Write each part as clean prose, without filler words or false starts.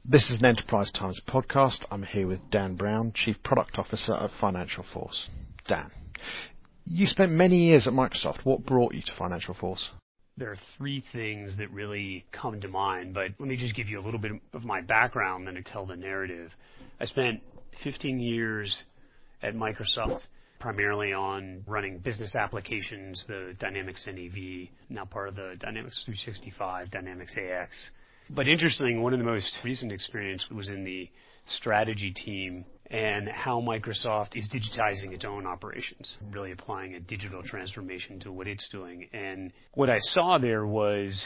This is an Enterprise Times podcast. I'm here with Dan Brown, Chief Product Officer at Financial Force. Dan, you spent many years at Microsoft. What brought you to Financial Force? There are three things that really come to mind, but let me just give you a little bit of my background then to tell the narrative. I spent 15 years at Microsoft, primarily on running business applications, the Dynamics NAV, now part of the Dynamics 365, Dynamics AX. But interestingly, one of the most recent experience was in the strategy team and how Microsoft is digitizing its own operations, really applying a digital transformation to what it's doing. And what I saw there was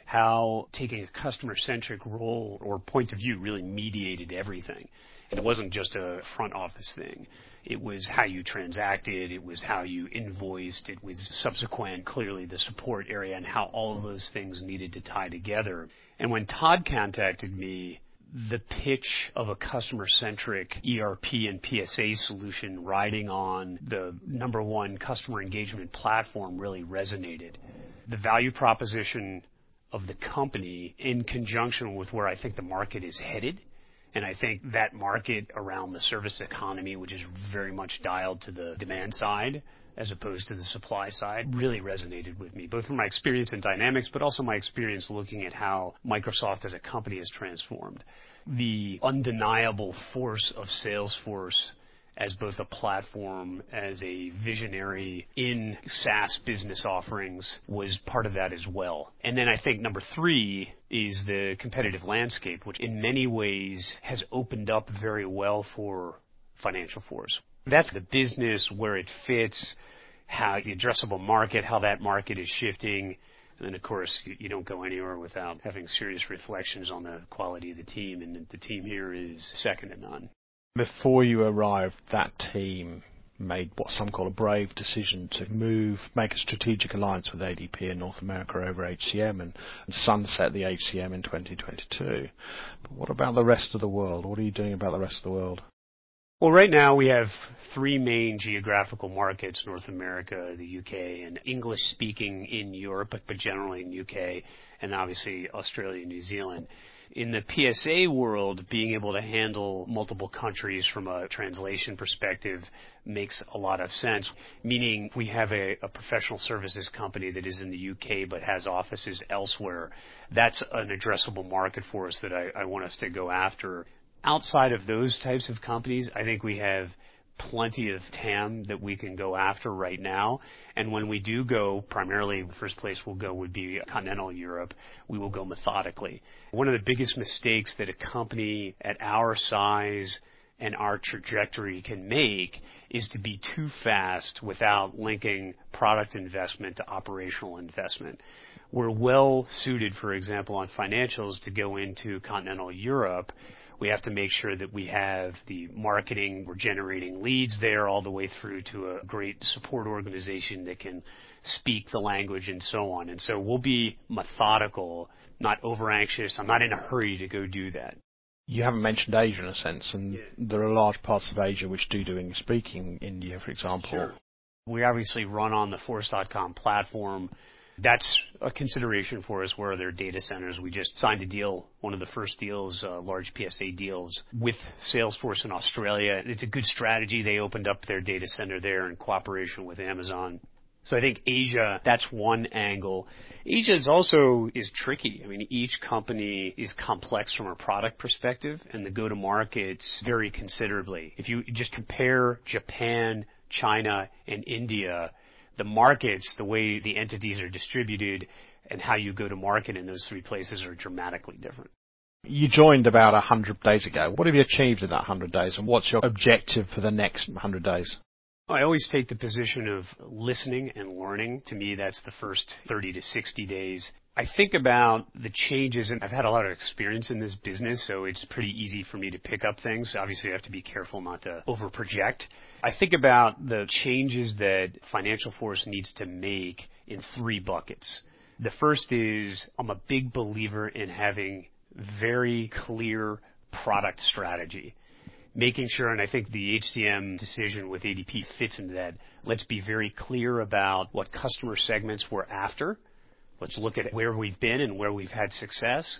how taking a customer-centric role or point of view really mediated everything. And it wasn't just a front office thing. It was how you transacted, it was how you invoiced, it was subsequent, clearly the support area and how all of those things needed to tie together. And when Todd contacted me, the pitch of a customer-centric ERP and PSA solution riding on the number one customer engagement platform really resonated. The value proposition of the company in conjunction with where I think the market is headed, and I think that market around the service economy, which is very much dialed to the demand side as opposed to the supply side, really resonated with me, both from my experience in Dynamics, but also my experience looking at how Microsoft as a company has transformed. The undeniable force of Salesforce as both a platform, as a visionary in SaaS business offerings was part of that as well. And then I think number three is the competitive landscape, which in many ways has opened up very well for Financial Force. That's the business, where it fits, how the addressable market, how that market is shifting. And then, of course, you don't go anywhere without having serious reflections on the quality of the team, and the team here is second to none. Before you arrived, that team made what some call a brave decision to make a strategic alliance with ADP in North America over HCM and sunset the HCM in 2022. But what about the rest of the world? What are you doing about the rest of the world? Well, right now we have three main geographical markets: North America, the UK, and English-speaking in Europe, but generally in UK, and obviously Australia and New Zealand. In the PSA world, being able to handle multiple countries from a translation perspective makes a lot of sense, meaning we have a professional services company that is in the UK but has offices elsewhere. That's an addressable market for us that I want us to go after. Outside of those types of companies, I think we have plenty of TAM that we can go after right now. And when we do go, primarily the first place we'll go would be continental Europe. We will go methodically. One of the biggest mistakes that a company at our size and our trajectory can make is to be too fast without linking product investment to operational investment. We're well suited, for example, on financials to go into continental Europe. We have to make sure that we have the marketing, we're generating leads there all the way through to a great support organization that can speak the language and so on. And so we'll be methodical, not over anxious. I'm not in a hurry to go do that. You haven't mentioned Asia in a sense, and there are large parts of Asia which do English speaking, India, for example. Sure. We obviously run on the Force.com platform. That's a consideration for us. Where are their data centers? We just signed a deal, one of the first deals, large PSA deals, with Salesforce in Australia. It's a good strategy. They opened up their data center there in cooperation with Amazon. So I think Asia, that's one angle. Asia is tricky. I mean, each company is complex from a product perspective, and the go-to-markets vary considerably. If you just compare Japan, China, and India, the markets, the way the entities are distributed, and how you go to market in those three places are dramatically different. You joined about 100 days ago. What have you achieved in that 100 days, and what's your objective for the next 100 days? I always take the position of listening and learning. To me, that's the first 30 to 60 days. I think about the changes, and I've had a lot of experience in this business, so it's pretty easy for me to pick up things. Obviously, I have to be careful not to overproject. I think about the changes that Financial Force needs to make in three buckets. The first is I'm a big believer in having very clear product strategy. Making sure, and I think the HCM decision with ADP fits into that, let's be very clear about what customer segments we're after. Let's look at where we've been and where we've had success.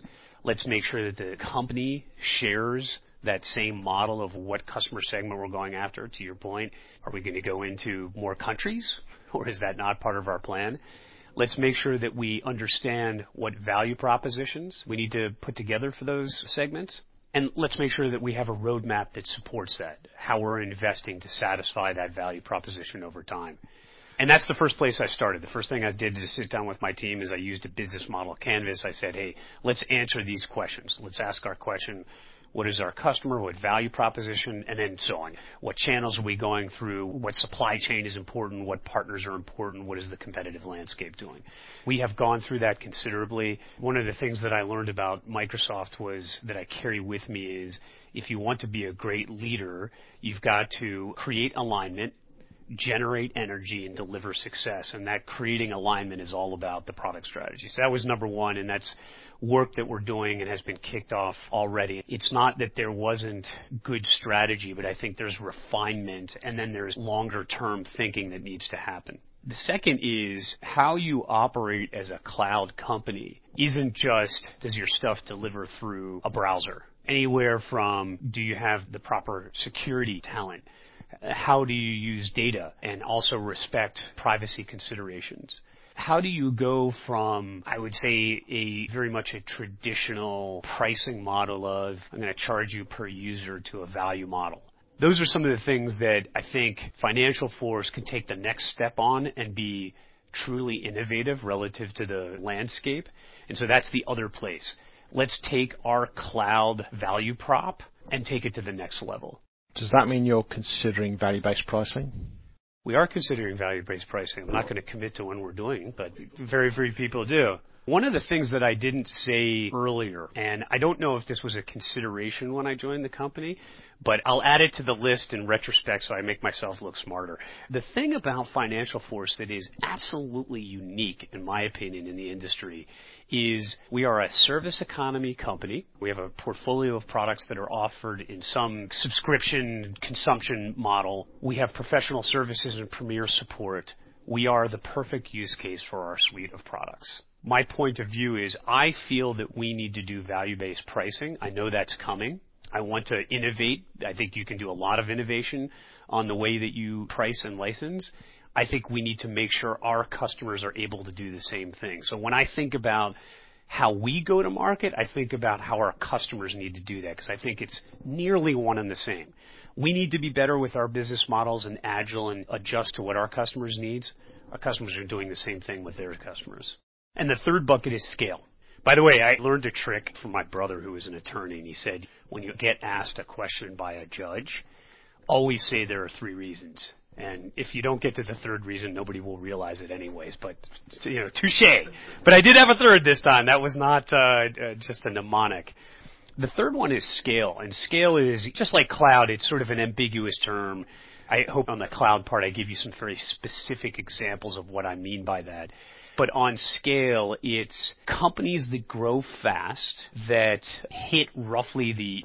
Let's make sure that the company shares that same model of what customer segment we're going after. To your point, are we going to go into more countries, or is that not part of our plan? Let's make sure that we understand what value propositions we need to put together for those segments. And let's make sure that we have a roadmap that supports that, how we're investing to satisfy that value proposition over time. And that's the first place I started. The first thing I did to sit down with my team is I used a business model canvas. I said, hey, let's answer these questions. Let's ask our question, what is our customer, what value proposition, and then so on. What channels are we going through, what supply chain is important, what partners are important, what is the competitive landscape doing. We have gone through that considerably. One of the things that I learned about Microsoft was that I carry with me is if you want to be a great leader, you've got to create alignment, generate energy, and deliver success. And that creating alignment is all about the product strategy. So that was number one, and that's work that we're doing and has been kicked off already. It's not that there wasn't good strategy, but I think there's refinement, and then there's longer term thinking that needs to happen. The second is how you operate as a cloud company isn't just does your stuff deliver through a browser. Anywhere from do you have the proper security talent? How do you use data and also respect privacy considerations? How do you go from, I would say, a very much a traditional pricing model of I'm going to charge you per user to a value model? Those are some of the things that I think Financial Force can take the next step on and be truly innovative relative to the landscape. And so that's the other place. Let's take our cloud value prop and take it to the next level. Does that mean you're considering value-based pricing? We are considering value-based pricing. I'm not going to commit to when we're doing, but very few people do. One of the things that I didn't say earlier, and I don't know if this was a consideration when I joined the company, but I'll add it to the list in retrospect so I make myself look smarter. The thing about Financial Force that is absolutely unique, in my opinion, in the industry is we are a service economy company. We have a portfolio of products that are offered in some subscription consumption model. We have professional services and premier support. We are the perfect use case for our suite of products. My point of view is I feel that we need to do value-based pricing. I know that's coming. I want to innovate. I think you can do a lot of innovation on the way that you price and license. I think we need to make sure our customers are able to do the same thing. So when I think about how we go to market, I think about how our customers need to do that because I think it's nearly one and the same. We need to be better with our business models and agile and adjust to what our customers needs. Our customers are doing the same thing with their customers. And the third bucket is scale. By the way, I learned a trick from my brother who is an attorney, and he said, when you get asked a question by a judge, always say there are 3 reasons. And if you don't get to the third reason, nobody will realize it anyways. But, touche. But I did have a third this time. That was not just a mnemonic. The third one is scale. And scale is, just like cloud, it's sort of an ambiguous term. I hope on the cloud part I give you some very specific examples of what I mean by that. But on scale, it's companies that grow fast, that hit roughly the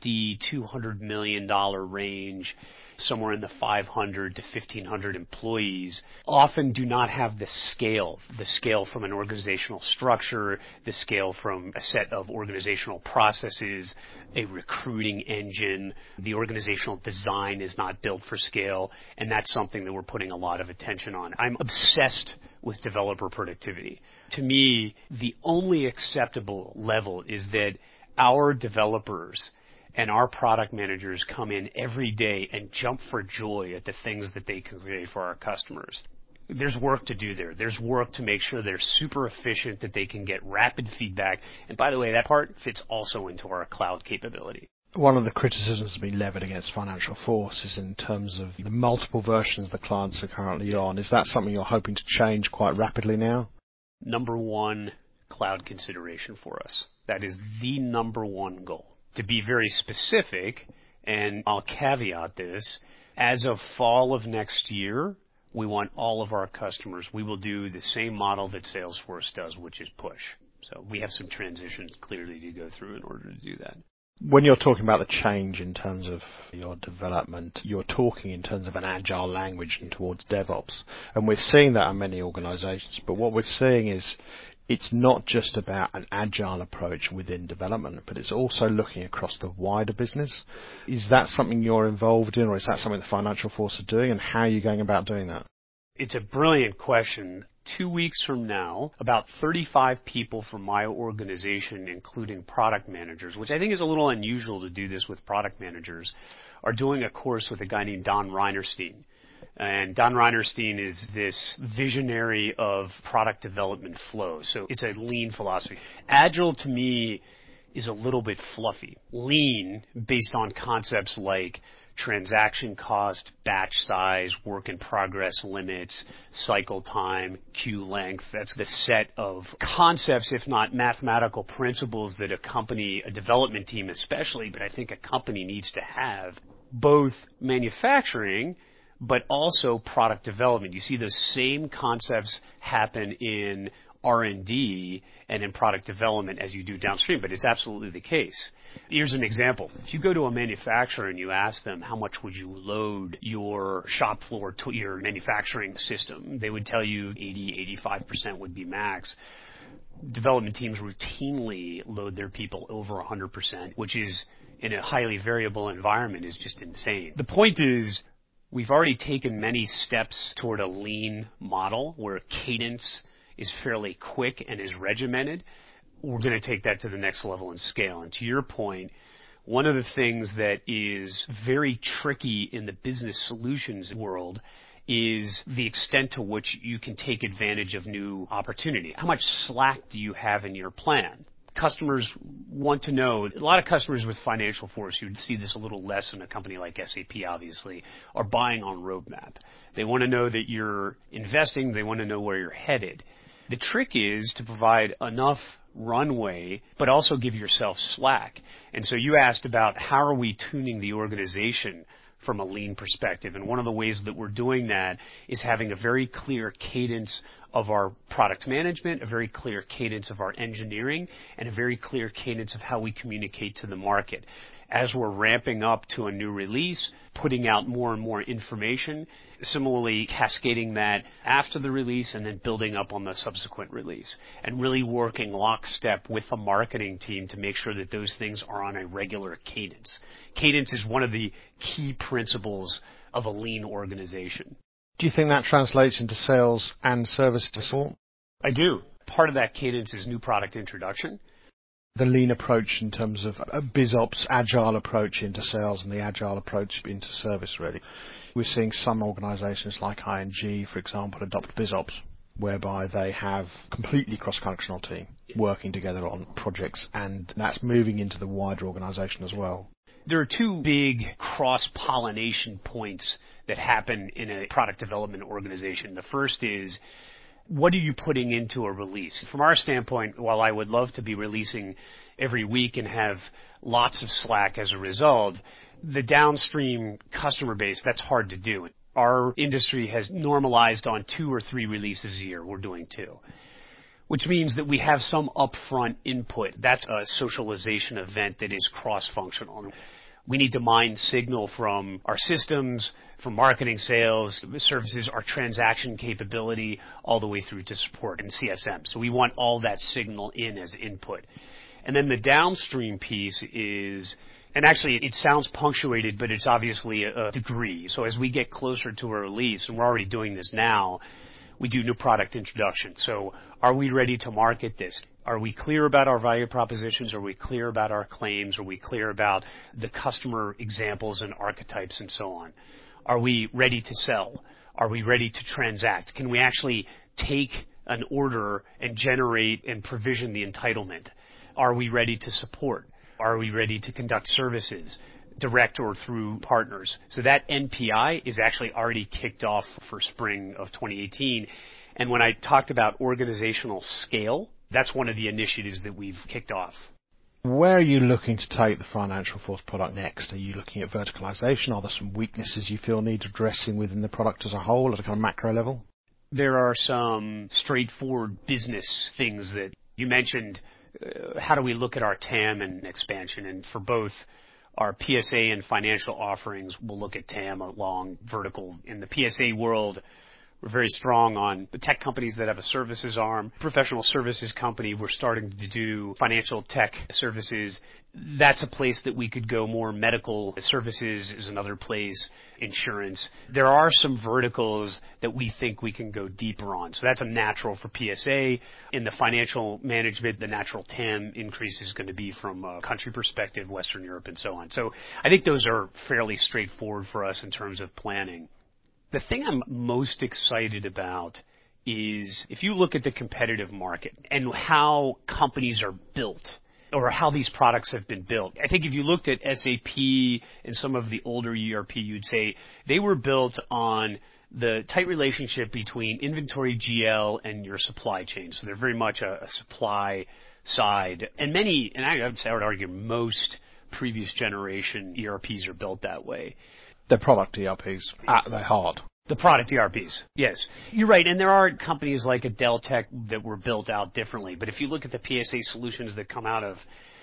$50-200 million range, somewhere in the 500 to 1,500 employees, often do not have the scale from an organizational structure, the scale from a set of organizational processes, a recruiting engine. The organizational design is not built for scale, and that's something that we're putting a lot of attention on. I'm obsessed with developer productivity. To me, the only acceptable level is that our developers and our product managers come in every day and jump for joy at the things that they can create for our customers. There's work to do there. There's work to make sure they're super efficient, that they can get rapid feedback. And by the way, that part fits also into our cloud capability. One of the criticisms that's been levied against Financial Force is in terms of the multiple versions the clients are currently on. Is that something you're hoping to change quite rapidly now? Number one, cloud consideration for us. That is the number one goal. To be very specific, and I'll caveat this, as of fall of next year, we want all of our customers, we will do the same model that Salesforce does, which is push. So we have some transitions clearly to go through in order to do that. When you're talking about the change in terms of your development, you're talking in terms of an agile language and towards DevOps. And we're seeing that in many organizations. But what we're seeing is it's not just about an agile approach within development, but it's also looking across the wider business. Is that something you're involved in, or is that something the Financial Force are doing, and how are you going about doing that? It's a brilliant question. 2 weeks from now, about 35 people from my organization, including product managers, which I think is a little unusual to do this with product managers, are doing a course with a guy named Don Reinerstein. And Don Reinerstein is this visionary of product development flow. So it's a lean philosophy. Agile to me is a little bit fluffy. Lean, based on concepts like transaction cost, batch size, work in progress limits, cycle time, queue length. That's the set of concepts, if not mathematical principles, that a development team especially, but I think a company needs to have, both manufacturing but also product development. You see those same concepts happen in R&D and in product development as you do downstream, but it's absolutely the case. Here's an example. If you go to a manufacturer and you ask them how much would you load your shop floor to your manufacturing system, they would tell you 80-85% would be max. Development teams routinely load their people over 100%, which is, in a highly variable environment, is just insane. The point is, we've already taken many steps toward a lean model where cadence is fairly quick and is regimented. We're going to take that to the next level in scale. And to your point, one of the things that is very tricky in the business solutions world is the extent to which you can take advantage of new opportunity. How much slack do you have in your plan? Customers want to know, a lot of customers with Financial Force, you'd see this a little less in a company like SAP, obviously, are buying on roadmap. They want to know that you're investing. They want to know where you're headed. The trick is to provide enough runway, but also give yourself slack. And so you asked about how are we tuning the organization from a lean perspective. And one of the ways that we're doing that is having a very clear cadence of our product management, a very clear cadence of our engineering, and a very clear cadence of how we communicate to the market. As we're ramping up to a new release, putting out more and more information, similarly cascading that after the release and then building up on the subsequent release, and really working lockstep with the marketing team to make sure that those things are on a regular cadence. Cadence is one of the key principles of a lean organization. Do you think that translates into sales and service support? I do. Part of that cadence is new product introduction. The lean approach in terms of a BizOps agile approach into sales and the agile approach into service, really. We're seeing some organizations like ING, for example, adopt BizOps, whereby they have completely cross-functional team working together on projects, and that's moving into the wider organization as well. There are two big cross-pollination points that happen in a product development organization. The first is, what are you putting into a release? From our standpoint, while I would love to be releasing every week and have lots of slack as a result, the downstream customer base, that's hard to do. Our industry has normalized on 2 or 3 releases a year. We're doing 2, which means that we have some upfront input. That's a socialization event that is cross-functional. We need to mine signal from our systems, from marketing, sales, services, our transaction capability, all the way through to support and CSM. So we want all that signal in as input. And then the downstream piece is, and actually it sounds punctuated, but it's obviously a degree. So as we get closer to a release, and we're already doing this now, we do new product introduction. So are we ready to market this? Are we clear about our value propositions? Are we clear about our claims? Are we clear about the customer examples and archetypes and so on? Are we ready to sell? Are we ready to transact? Can we actually take an order and generate and provision the entitlement? Are we ready to support? Are we ready to conduct services, direct or through partners? So that NPI is actually already kicked off for spring of 2018. And when I talked about organizational scale, that's one of the initiatives that we've kicked off. Where are you looking to take the Financial Force product next? Are you looking at verticalization? Are there some weaknesses you feel need addressing within the product as a whole at a kind of macro level? There are some straightforward business things that you mentioned. How do we look at our TAM and expansion? And for both our PSA and financial offerings, we'll look at TAM along vertical. In the PSA world, We're very strong on the tech companies that have a services arm. Professional services company, we're starting to do financial tech services. That's a place that we could go more. Medical services is another place. Insurance. There are some verticals that we think we can go deeper on. So that's a natural for PSA. In the financial management, the natural TAM increase is going to be from a country perspective, Western Europe and so on. So I think those are fairly straightforward for us in terms of planning. The thing I'm most excited about is if you look at the competitive market and how companies are built or how these products have been built. I think if you looked at SAP and some of the older ERP, you'd say they were built on the tight relationship between inventory GL and your supply chain. So they're very much a supply side. And I would argue most previous generation ERPs are built that way. They're product ERPs at their heart. The product ERPs, yes. You're right, and there are companies like a Deltek that were built out differently. But if you look at the PSA solutions that come out of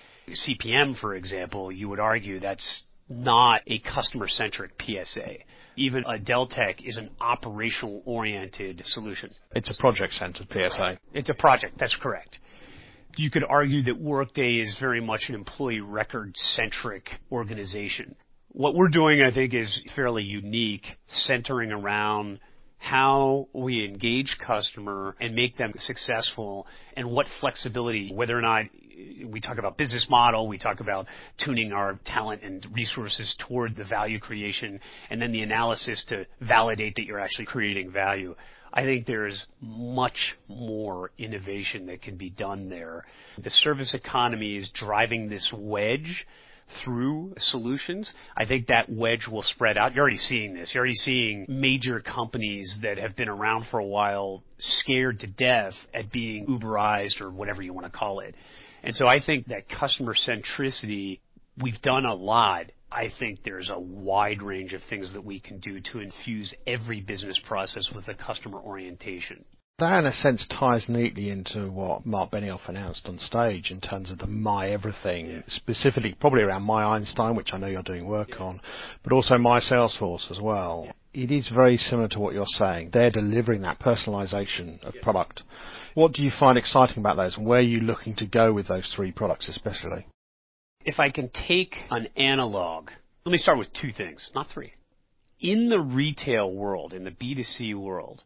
CPM, for example, you would argue that's not a customer-centric PSA. Even a Deltek is an operational-oriented solution. It's a project-centered PSA. It's a project, that's correct. You could argue that Workday is very much an employee record-centric organization. What we're doing, I think, is fairly unique, centering around how we engage customer and make them successful and what flexibility, whether or not we talk about business model, we talk about tuning our talent and resources toward the value creation, and then the analysis to validate that you're actually creating value. I think there's much more innovation that can be done there. The service economy is driving this wedge through solutions. I think that wedge will spread out. You're already seeing this. You're already seeing major companies that have been around for a while scared to death at being Uberized or whatever you want to call it. And so I think that customer centricity, we've done a lot. I think there's a wide range of things that we can do to infuse every business process with a customer orientation. That, in a sense, ties neatly into what Mark Benioff announced on stage in terms of the My Everything, specifically probably around My Einstein, which I know you're doing work on, but also My Salesforce as well. It is very similar to what you're saying. They're delivering that personalization of product. What do you find exciting about those, and where are you looking to go with those three products especially? If I can take an analog, let me start with two things, not three. In the retail world, in the B2C world,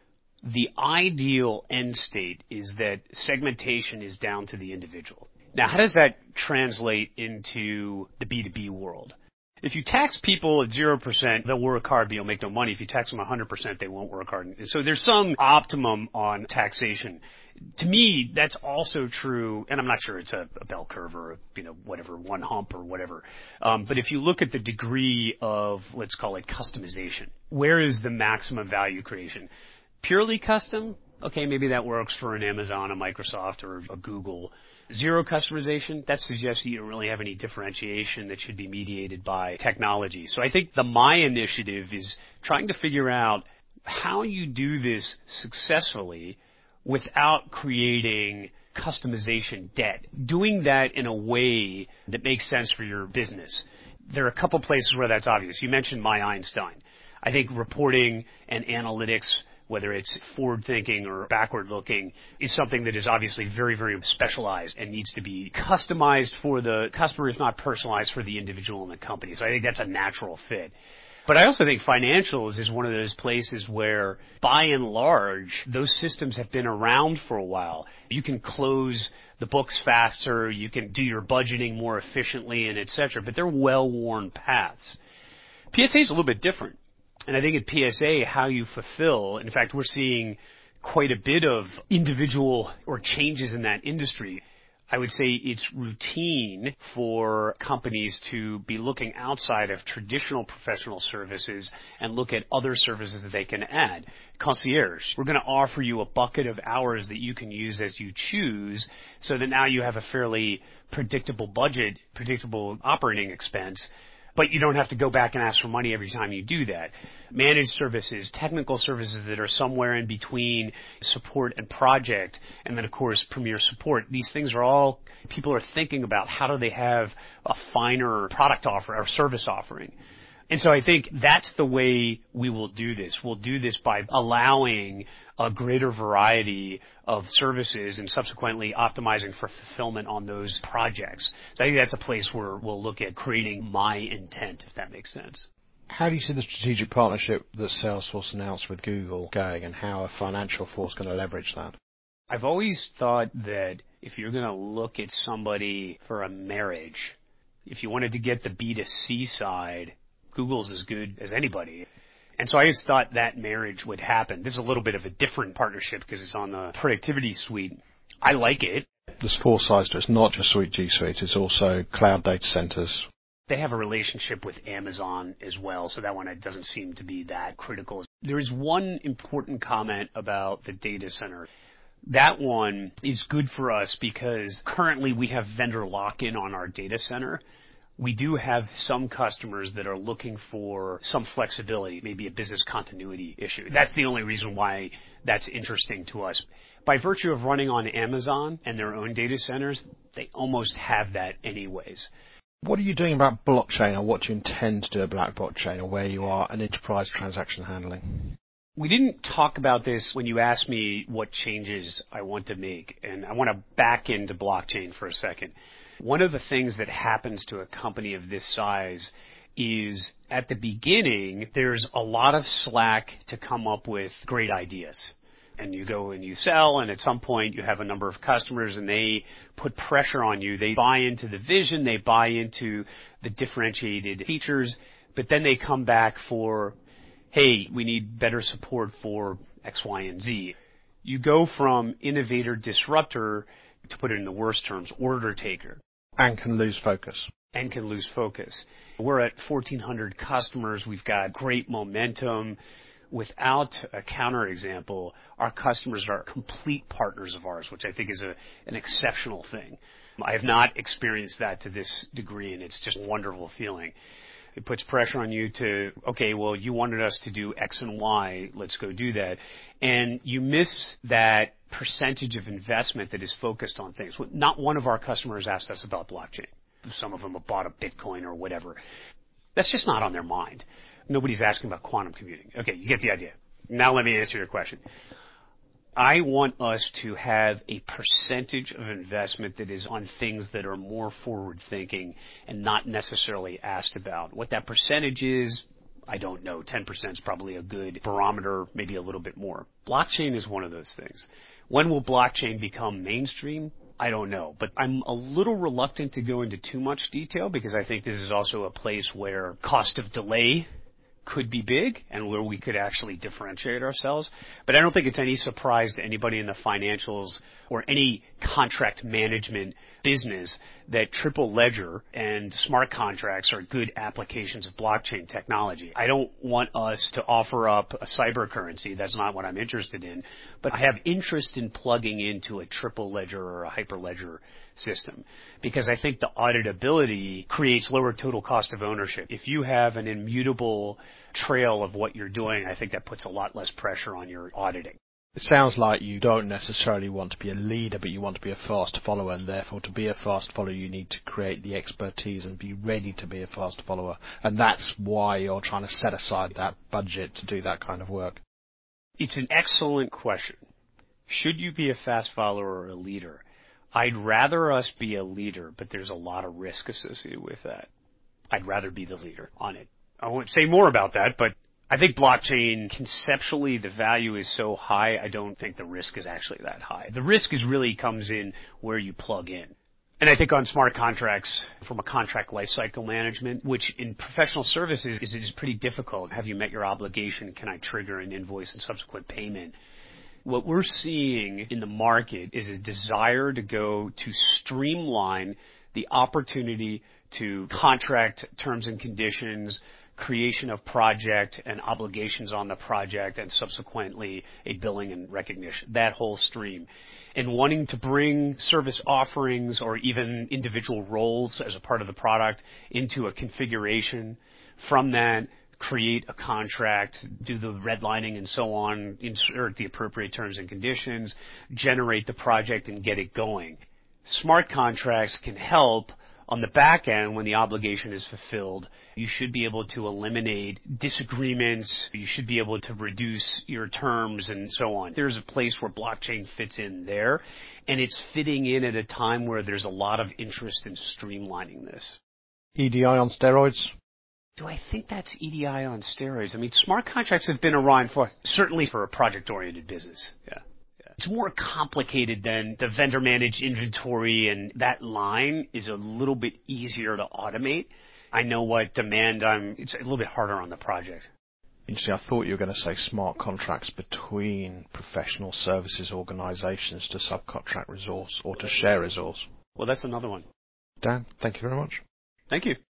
the ideal end state is that segmentation is down to the individual. Now, how does that translate into the B2B world? If you tax people at 0%, they'll work hard, but you'll make no money. If you tax them 100%, they won't work hard. So there's some optimum on taxation. To me, that's also true, and I'm not sure it's a bell curve or, whatever, one hump or whatever. But if you look at the degree of, let's call it customization, where is the maximum value creation? Purely custom, okay, maybe that works for an Amazon, a Microsoft, or a Google. Zero customization, that suggests you don't really have any differentiation that should be mediated by technology. So I think the My initiative is trying to figure out how you do this successfully without creating customization debt. Doing that in a way that makes sense for your business. There are a couple places where that's obvious. You mentioned My Einstein. I think reporting and analytics, whether it's forward-thinking or backward-looking, is something that is obviously very, very specialized and needs to be customized for the customer, if not personalized for the individual in the company. So I think that's a natural fit. But I also think financials is one of those places where, by and large, those systems have been around for a while. You can close the books faster, you can do your budgeting more efficiently, and et cetera, but they're well-worn paths. PSA is a little bit different. And I think at PSA, how you fulfill, in fact, we're seeing quite a bit of individual or changes in that industry. I would say it's routine for companies to be looking outside of traditional professional services and look at other services that they can add. Concierge, we're going to offer you a bucket of hours that you can use as you choose so that now you have a fairly predictable budget, predictable operating expense, but you don't have to go back and ask for money every time you do that. Managed services, technical services that are somewhere in between support and project, and then, of course, premier support. These things are all, people are thinking about how do they have a finer product offer or service offering. And so I think that's the way we will do this. We'll do this by allowing a greater variety of services and subsequently optimizing for fulfillment on those projects. So I think that's a place where we'll look at creating my intent, if that makes sense. How do you see the strategic partnership that Salesforce announced with Google going, and how a financial force going to leverage that? I've always thought that if you're going to look at somebody for a marriage, if you wanted to get the B2C side, Google's as good as anybody. And so I just thought that marriage would happen. This is a little bit of a different partnership because it's on the productivity suite. I like it. There's four sides to it. It's not just Suite G Suite. It's also cloud data centers. They have a relationship with Amazon as well, so that one doesn't seem to be that critical. There is one important comment about the data center. That one is good for us because currently we have vendor lock-in on our data center. We do have some customers that are looking for some flexibility, maybe a business continuity issue. That's the only reason why that's interesting to us. By virtue of running on Amazon and their own data centers, they almost have that anyways. What are you doing about blockchain, or what do you intend to do about blockchain, or where you are in enterprise transaction handling? We didn't talk about this when you asked me what changes I want to make, and I want to back into blockchain for a second. One of the things that happens to a company of this size is at the beginning, there's a lot of slack to come up with great ideas. And you go and you sell, and at some point you have a number of customers and they put pressure on you. They buy into the vision, they buy into the differentiated features, but then they come back for, hey, we need better support for X, Y, and Z. You go from innovator disruptor, to put it in the worst terms, order taker. And can lose focus. We're at 1,400 customers. We've got great momentum. Without a counterexample, our customers are complete partners of ours, which I think is an exceptional thing. I have not experienced that to this degree, and it's just a wonderful feeling. It puts pressure on you to, okay, well, you wanted us to do X and Y, let's go do that. And you miss that percentage of investment that is focused on things. Not one of our customers asked us about blockchain. Some of them have bought a Bitcoin or whatever. That's just not on their mind. Nobody's asking about quantum computing. Okay, you get the idea. Now let me answer your question. I want us to have a percentage of investment that is on things that are more forward-thinking and not necessarily asked about. What that percentage is, I don't know. 10% is probably a good barometer, maybe a little bit more. Blockchain is one of those things. When will blockchain become mainstream? I don't know, but I'm a little reluctant to go into too much detail because I think this is also a place where cost of delay could be big and where we could actually differentiate ourselves. But I don't think it's any surprise to anybody in the financials or any contract management business that Triple Ledger and smart contracts are good applications of blockchain technology. I don't want us to offer up a cyber currency. That's not what I'm interested in. But I have interest in plugging into a Triple Ledger or a Hyperledger system because I think the auditability creates lower total cost of ownership. If you have an immutable trail of what you're doing, I think that puts a lot less pressure on your auditing. It sounds like you don't necessarily want to be a leader, but you want to be a fast follower, and therefore to be a fast follower you need to create the expertise and be ready to be a fast follower. And that's why you're trying to set aside that budget to do that kind of work. It's an excellent question. Should you be a fast follower or a leader? I'd rather us be a leader, but there's a lot of risk associated with that. I'd rather be the leader on it. I won't say more about that, but I think blockchain, conceptually, the value is so high, I don't think the risk is actually that high. The risk really comes in where you plug in. And I think on smart contracts, from a contract lifecycle management, which in professional services is pretty difficult. Have you met your obligation? Can I trigger an invoice and subsequent payment? What we're seeing in the market is a desire to go to streamline the opportunity to contract terms and conditions, creation of project and obligations on the project, and subsequently a billing and recognition, that whole stream. And wanting to bring service offerings or even individual roles as a part of the product into a configuration. From that, create a contract, do the redlining and so on, insert the appropriate terms and conditions, generate the project and get it going. Smart contracts can help On the back end, when the obligation is fulfilled, you should be able to eliminate disagreements. You should be able to reduce your terms and so on. There's a place where blockchain fits in there, and it's fitting in at a time where there's a lot of interest in streamlining this. EDI on steroids? Do I think that's EDI on steroids? I mean, smart contracts have been around certainly for a project-oriented business. Yeah. It's more complicated than the vendor-managed inventory, and that line is a little bit easier to automate. I know what demand it's a little bit harder on the project. Interesting. I thought you were going to say smart contracts between professional services organizations to subcontract resource or to share resource. Well, that's another one. Dan, thank you very much. Thank you.